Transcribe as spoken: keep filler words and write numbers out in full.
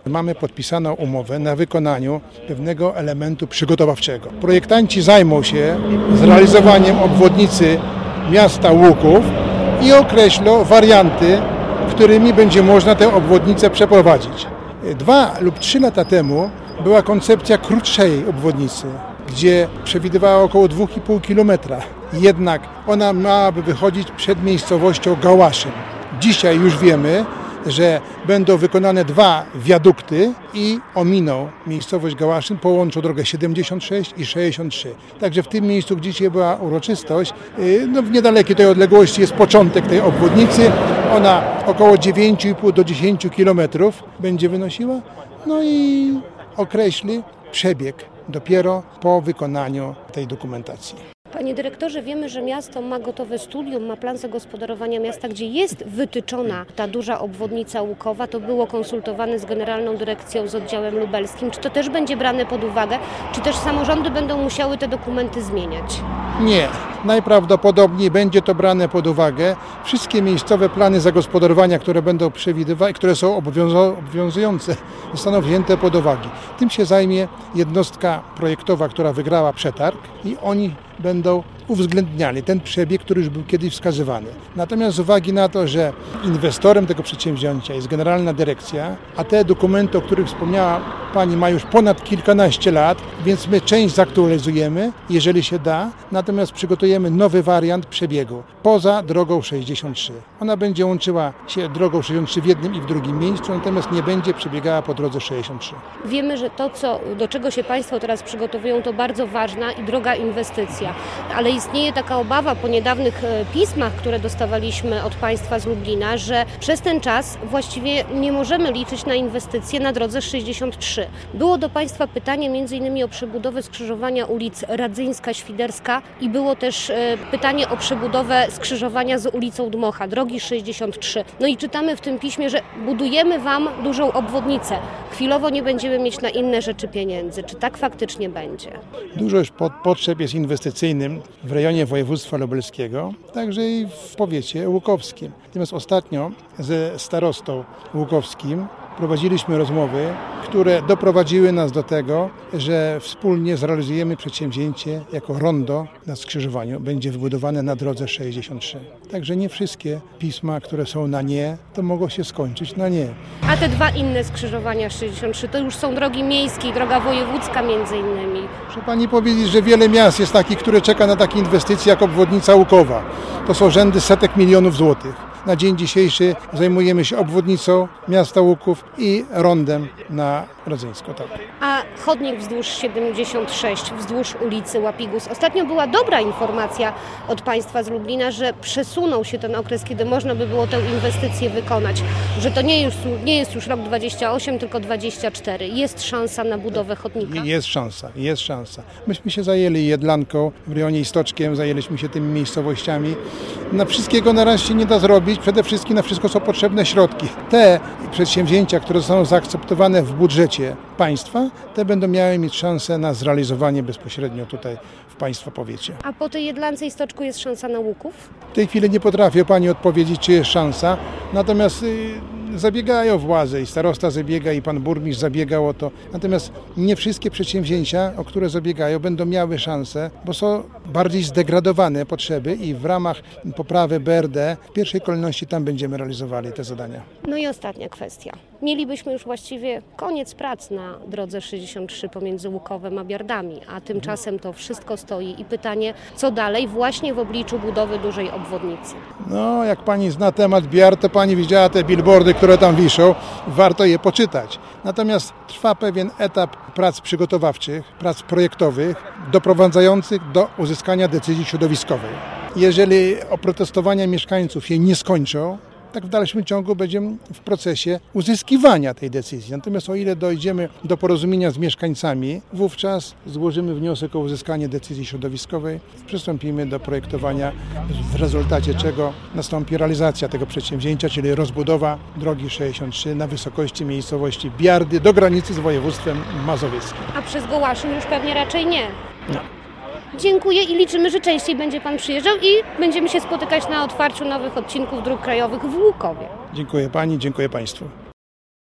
Mamy podpisaną umowę na wykonaniu pewnego elementu przygotowawczego. Projektanci zajmą się zrealizowaniem obwodnicy miasta Łuków i określą warianty, którymi będzie można tę obwodnicę przeprowadzić. Dwa lub trzy lata temu była koncepcja krótszej obwodnicy, gdzie przewidywała około dwa i pół kilometra. Jednak ona miałaby wychodzić przed miejscowością Gałaszyn. Dzisiaj już wiemy, że będą wykonane dwa wiadukty i ominą miejscowość Gałaszyn, połączą drogę siedemdziesiąt sześć i sześćdziesiąt trzy. Także w tym miejscu, gdzie dzisiaj była uroczystość, no w niedalekiej tej odległości jest początek tej obwodnicy. Ona około dziewięć i pół do dziesięciu kilometrów będzie wynosiła, no i określi przebieg dopiero po wykonaniu tej dokumentacji. Panie dyrektorze, wiemy, że miasto ma gotowe studium, ma plan zagospodarowania miasta, gdzie jest wytyczona ta duża obwodnica Łukowa. To było konsultowane z Generalną Dyrekcją, z oddziałem lubelskim. Czy to też będzie brane pod uwagę, czy też samorządy będą musiały te dokumenty zmieniać? Nie. Najprawdopodobniej będzie to brane pod uwagę. Wszystkie miejscowe plany zagospodarowania, które będą przewidywane, które są obowiązujące, zostaną wzięte pod uwagę. Tym się zajmie jednostka projektowa, która wygrała przetarg i oni będą uwzględniali ten przebieg, który już był kiedyś wskazywany. Natomiast z uwagi na to, że inwestorem tego przedsięwzięcia jest Generalna Dyrekcja, a te dokumenty, o których wspomniała Pani, ma już ponad kilkanaście lat, więc my część zaktualizujemy, jeżeli się da, natomiast przygotujemy nowy wariant przebiegu poza drogą sześćdziesiąt trzy. Ona będzie łączyła się drogą sześćdziesiąt trzy w jednym i w drugim miejscu, natomiast nie będzie przebiegała po drodze sześćdziesiąt trzy. Wiemy, że to, co, do czego się Państwo teraz przygotowują, to bardzo ważna i droga inwestycja, ale istnieje taka obawa po niedawnych pismach, które dostawaliśmy od Państwa z Lublina, że przez ten czas właściwie nie możemy liczyć na inwestycje na drodze sześćdziesiąt trzy. Było do Państwa pytanie między innymi o przebudowę skrzyżowania ulic Radzyńska, Świderska i było też pytanie o przebudowę skrzyżowania z ulicą Dmocha, drogi sześćdziesiąt trzy. No i czytamy w tym piśmie, że budujemy Wam dużą obwodnicę. Chwilowo nie będziemy mieć na inne rzeczy pieniędzy. Czy tak faktycznie będzie? Dużo już potrzeb jest inwestycyjnym w rejonie województwa lubelskiego, także i w powiecie łukowskim. Natomiast ostatnio ze starostą łukowskim prowadziliśmy rozmowy, które doprowadziły nas do tego, że wspólnie zrealizujemy przedsięwzięcie jako rondo na skrzyżowaniu. Będzie wybudowane na drodze sześćdziesiąt trzy. Także nie wszystkie pisma, które są na nie, to mogą się skończyć na nie. A te dwa inne skrzyżowania sześćdziesiąt trzy to już są drogi miejskie, droga wojewódzka między innymi. Muszę Pani powiedzieć, że wiele miast jest takich, które czeka na takie inwestycje jak obwodnica Łukowa. To są rzędy setek milionów złotych. Na dzień dzisiejszy zajmujemy się obwodnicą miasta Łuków i rondem na Radzyńsko. Tak. A chodnik wzdłuż siedemdziesiąt sześć, wzdłuż ulicy Łapigus. Ostatnio była dobra informacja od Państwa z Lublina, że przesunął się ten okres, kiedy można by było tę inwestycję wykonać. Że to nie jest, nie jest już rok dwadzieścia osiem, tylko dwadzieścia cztery. Jest szansa na budowę chodnika? Jest szansa, jest szansa. Myśmy się zajęli Jedlanką, w rejonie Istoczkiem, zajęliśmy się tymi miejscowościami. Na wszystkiego na razie się nie da zrobić. Przede wszystkim na wszystko są potrzebne środki. Te przedsięwzięcia, które zostaną zaakceptowane w budżecie państwa, te będą miały mieć szansę na zrealizowanie bezpośrednio tutaj w państwa powiecie. A po tej Jedlance i Stoczku jest szansa na Łuków? W tej chwili nie potrafię Pani odpowiedzieć, czy jest szansa, natomiast y, zabiegają władze i starosta zabiega i pan burmistrz zabiegał o to. Natomiast nie wszystkie przedsięwzięcia, o które zabiegają, będą miały szansę, bo są bardziej zdegradowane potrzeby i w ramach poprawy B R D w pierwszej kolejności tam będziemy realizowali te zadania. No i ostatnia kwestia. Mielibyśmy już właściwie koniec prac na drodze sześćdziesiąt trzy pomiędzy Łukowem a Biardami, a tymczasem to wszystko stoi i pytanie, co dalej właśnie w obliczu budowy dużej obwodnicy. No, jak Pani zna temat Biard, to Pani widziała te billboardy, które tam wiszą, warto je poczytać. Natomiast trwa pewien etap prac przygotowawczych, prac projektowych, doprowadzających do uzyskania decyzji środowiskowej. Jeżeli oprotestowania mieszkańców się nie skończą, tak w dalszym ciągu będziemy w procesie uzyskiwania tej decyzji. Natomiast o ile dojdziemy do porozumienia z mieszkańcami, wówczas złożymy wniosek o uzyskanie decyzji środowiskowej, przystąpimy do projektowania, w rezultacie czego nastąpi realizacja tego przedsięwzięcia, czyli rozbudowa drogi sześćdziesiąt trzy na wysokości miejscowości Biardy do granicy z województwem mazowieckim. A przez Gołaszyn już pewnie raczej nie. No. Dziękuję i liczymy, że częściej będzie Pan przyjeżdżał i będziemy się spotykać na otwarciu nowych odcinków dróg krajowych w Łukowie. Dziękuję Pani, dziękuję Państwu.